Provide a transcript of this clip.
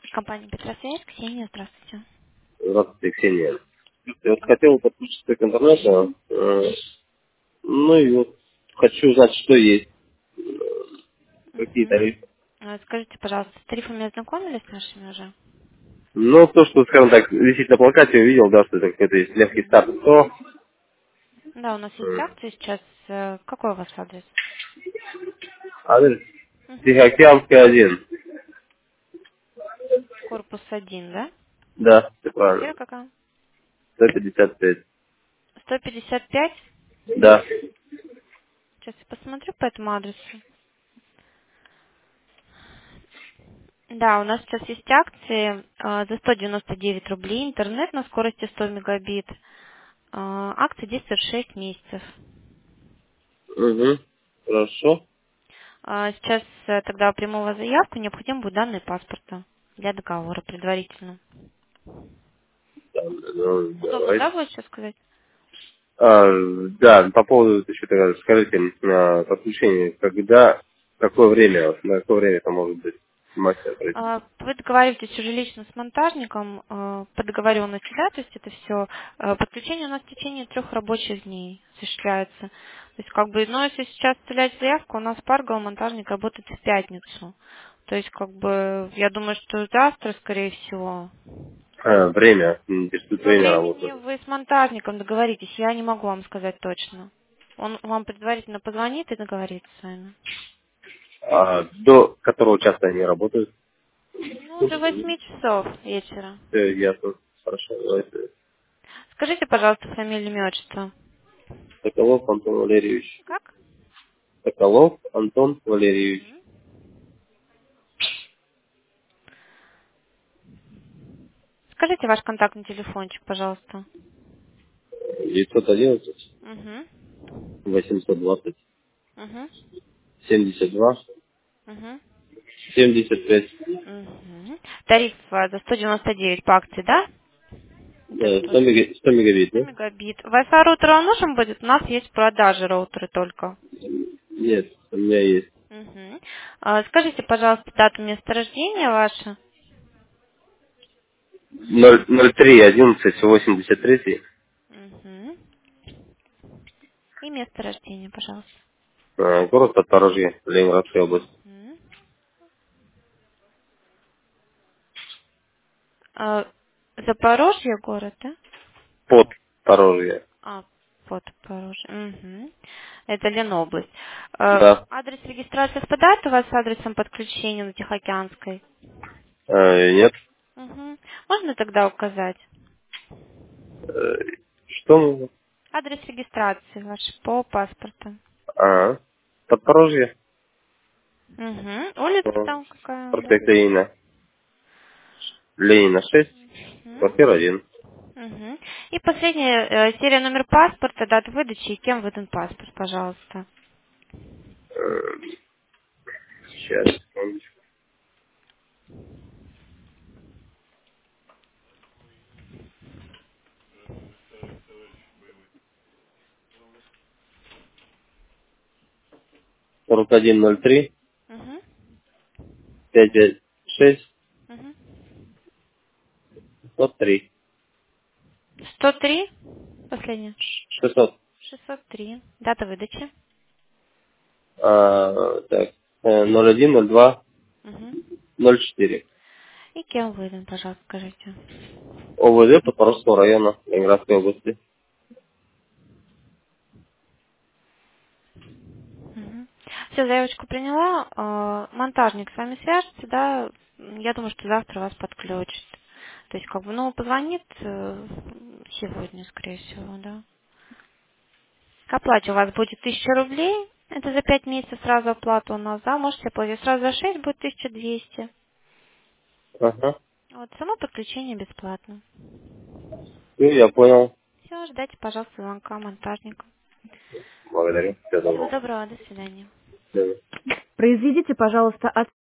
Компания Петросвязь, Ксения, здравствуйте. Здравствуйте, Ксения. Я вот хотел подключиться к интернету, ну и вот хочу узнать, что есть, какие Мгм. тарифы. Скажите, пожалуйста, с тарифами ознакомились с нашими уже? Ну, то, что, скажем так, висит на плакате, увидел, да, что это какой-то есть легкий старт, Мгм. то Да, у нас есть акции сейчас. Какой у вас адрес? адрес Мгм. Тихоокеанская 1. Корпус 1, да? Да, все Квартира правильно. какая? 155. 155. Да. Сейчас я посмотрю по этому адресу. Да, у нас сейчас есть акции за 199 рублей, интернет на скорости 100 мегабит. Акция действует 6 месяцев. Угу. Хорошо. Сейчас тогда приму у вас заявку, необходимы будут данные паспорта для договора предварительно. Там, ну, Удобно, да, давайте. будет сейчас сказать? А, да, по поводу еще тогда скажите, подключение, когда, какое время, на какое время это может быть мастер пройти? Вы договариваетесь уже лично с монтажником по договоренности, да, то есть это все. Подключение у нас в течение 3 рабочих дней осуществляется. То есть как бы, но если сейчас оставлять заявку, у нас Паргал монтажник работает в пятницу. То есть как бы, я думаю, что завтра, скорее всего. Время, интересует По время времени работы. вы с монтажником договоритесь, я не могу вам сказать точно. Он вам предварительно позвонит и договорится с вами. А до которого часа они работают? Ну, до 8 часов вечера. Все ясно. Хорошо, давайте. Скажите, пожалуйста, фамилию, имя, отчество. Соколов Антон Валерьевич. Как? Соколов Антон Валерьевич. Мгм. Скажите ваш контактный телефончик, пожалуйста. 911 Угу. 820 Угу. 72 Угу. 75. Угу. Тариф за 199 по акции, да? Вот этот вот 100 мегабит, 100 да? мегабит. Wi-Fi роутер вам нужен будет? У нас есть в продаже роутеры только. Нет, у меня есть. Угу. Скажите, пожалуйста, дату место рождения ваше. 03 11 83. Угу. И место рождения, пожалуйста. Город Подпорожье, Ленинградская область. Угу. Запорожье город, да? Подпорожье. Подпорожье. Угу. Это Ленобласть. Да. Адрес регистрации совпадает у вас с адресом подключения на Тихоокеанской? Нет. Угу. Можно тогда указать? Э, Что нужно? Адрес регистрации ваш по паспорту. Подпорожье. Угу. Улица там какая, да? Проспект Ленина. Ленина 6, Угу. квартира 1. Угу. И последняя серия номер паспорта, дата выдачи и кем выдан паспорт, пожалуйста. Сейчас, секундочку. 4103 Угу. 556 Угу. 603. 103. Последняя. 600. 603. Дата выдачи. Так. 01 02 Угу. 04. И кем выдан, пожалуйста, скажите. ОВД Подпорожского района Ленинградской области. Все, заявочку приняла. Монтажник с вами свяжется, да. Я думаю, что завтра вас подключит. То есть, как бы, ну, позвонит сегодня, скорее всего, да. К оплате у вас будет 1000 рублей. Это за 5 месяцев сразу оплата у нас, да. Можете оплатить сразу за 6 будет 1200. Ага. Вот, само подключение бесплатно. Ну, я понял. Все, ждайте, пожалуйста, звонка монтажника. Благодарю. Всего Всего доброго. доброго, до свидания. До свидания. Произведите, пожалуйста,